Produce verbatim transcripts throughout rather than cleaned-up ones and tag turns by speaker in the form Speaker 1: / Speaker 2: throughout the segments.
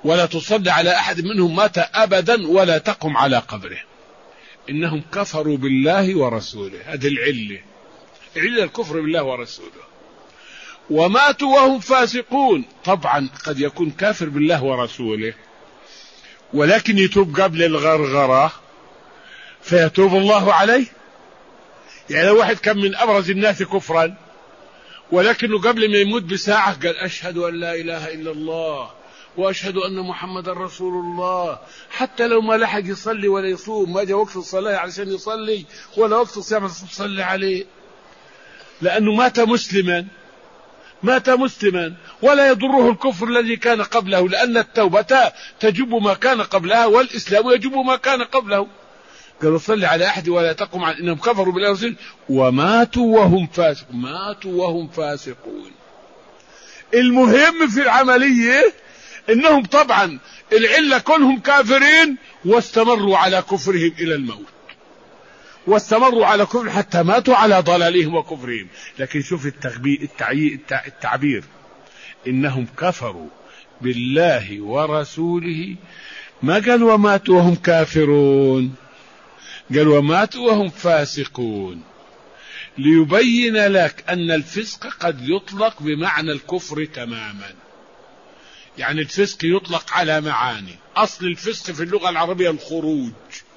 Speaker 1: ولا تصلي على أحد منهم مات أبدا ولا تقم على قبره. إنهم كفروا بالله ورسوله، هذه العلة، علة الكفر بالله ورسوله. وماتوا وهم فاسقون، طبعا قد يكون كافر بالله ورسوله ولكن يتوب قبل الغرغرة فيتوب الله عليه. يعني لو واحد كان من أبرز الناس كفرا ولكنه قبل ما يموت بساعة قال أشهد أن لا إله إلا الله وأشهد أن محمد رسول الله، حتى لو ما لحق يصلي ولا يصوم، ما جاء وقت الصلاة علشان يصلي ولا وقت الصيام يصلي عليه، لأنه مات مسلما، مات مسلما ولا يضره الكفر الذي كان قبله، لأن التوبة تجب ما كان قبلها والإسلام يجب ما كان قبله. قالوا صلي على أحد ولا تقم عن إنهم كفروا بالله ورسوله وماتوا وهم فاسقون، ماتوا وهم فاسقون. المهم في العملية إنهم طبعا العلة كونهم كافرين واستمروا على كفرهم إلى الموت، واستمروا على كفر حتى ماتوا على ضلالهم وكفرهم. لكن شوف التعبير إنهم كفروا بالله ورسوله، ما قال وماتوا وهم كافرون، قال وماتوا وهم فاسقون، ليبين لك أن الفسق قد يطلق بمعنى الكفر تماما. يعني الفسق يطلق على معاني. أصل الفسق في اللغة العربية الخروج،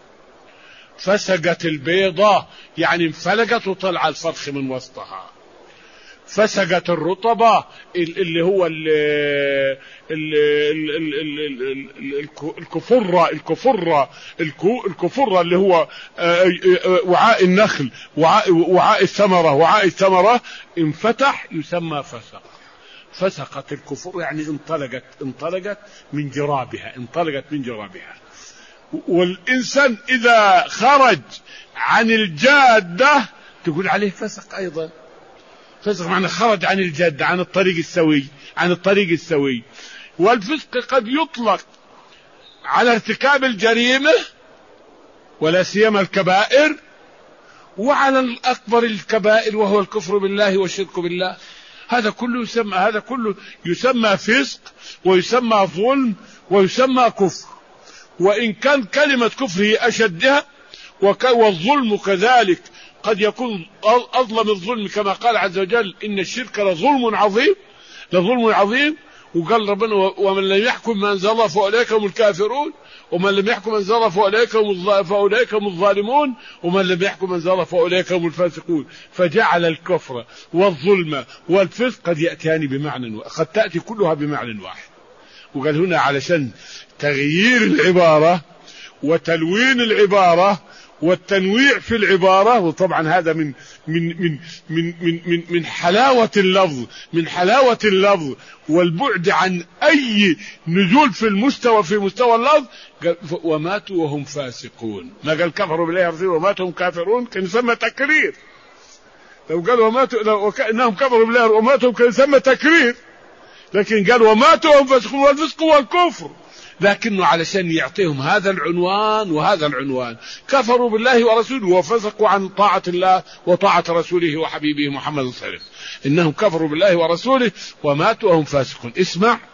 Speaker 1: فسقت البيضة يعني انفلقت وطلع الفرخ من وسطها، فسقت الرطبة اللي هو الكفرة الكفرة الكفرة اللي هو وعاء النخل، وعاء الثمرة، وعاء الثمرة انفتح يسمى فسق. فسقت الكفر يعني انطلقت انطلقت من جرابها، انطلقت من جرابها. والإنسان إذا خرج عن الجادة تقول عليه فسق أيضا. فسق معنى خرج عن الجادة، عن الطريق السوي، عن الطريق السوي. والفسق قد يطلق على ارتكاب الجريمة ولا سيما الكبائر، وعلى الأكبر الكبائر وهو الكفر بالله والشرك بالله. هذا كله يسمى هذا كله يسمى فسق ويسمى ظلم ويسمى كفر. وإن كان كلمة كفر هي أشدها، والظلم كذلك قد يكون أظلم الظلم، كما قال عز وجل إن الشرك لظلم عظيم، لظلم عظيم. وقال ربنا ومن لم يحكم ما أنزل الله فأولئك هم الكافرون، ومن لم يحكم ما أنزل الله فأولئك هم الظالمون، ومن لم يحكم ما أنزل الله فأولئك هم الفاسقون. فجعل الكفر والظلم والفسق قد يأتيان بمعنى، قد تأتي كلها بمعنى واحد. وقال هنا علشان تغيير العبارة وتلوين العبارة والتنويع في العبارة. وطبعا هذا من من من من من من, من حلاوة اللفظ، من حلاوة اللفظ والبعد عن أي نزول في المستوى في مستوى اللفظ. وماتوا وهم فاسقون، ما قال كفروا بالله ورسوله وماتوا هم كافرون كان يسمى تكرير. لو قال وماتوا لو انهم كفروا بالله وماتوا كان يسمى تكرير، لكن قال وماتوا وهم فاسقون، والفسق والكفر. لكنه علشان يعطيهم هذا العنوان وهذا العنوان، كفروا بالله ورسوله وفسقوا عن طاعة الله وطاعة رسوله وحبيبه محمد صلى الله عليه وسلم. إنهم كفروا بالله ورسوله وماتوا وهم فاسقون. اسمع